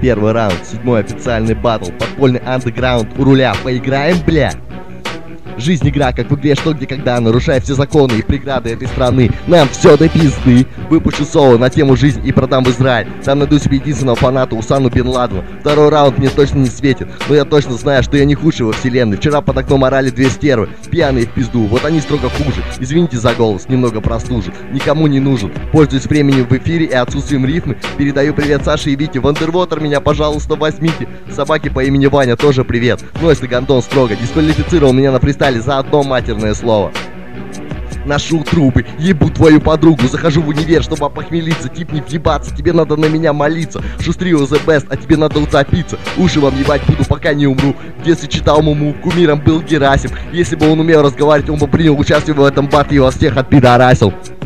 Первый раунд, 7-й официальный батл, подпольный андеграунд у руля. Поиграем, бля? Жизнь игра, как в игре «Что, где, когда», нарушая все законы и преграды этой страны. Нам все до пизды. Выпущу соло на тему «Жизнь» и продам в Израиль. Там найду себе единственного фаната, Усану Бен Ладена. Второй раунд мне точно не светит, но я точно знаю, что я не худший во вселенной. Вчера под окном орали 2 стервы, пьяные в пизду, вот они строго хуже. Извините за голос, немного простужен, никому не нужен. Пользуюсь временем в эфире и отсутствием рифмы. Передаю привет Саше и Вите. В Андервотер меня, пожалуйста, возьмите. Собаке по имени Ваня тоже привет. Нойс и Гандон строго дисквалифицировал меня на фристайле за одно матерное слово. Ношу трубы, ебу твою подругу. Захожу в универ, чтобы опохмелиться. Тип не въебаться, тебе надо на меня молиться. Шустрил the best, а тебе надо утопиться. Уши вам ебать буду, пока не умру. В детстве читал Муму, кумиром был Герасим. Если бы он умел разговаривать, он бы принял участие в этом батле и вас всех отпидорасил.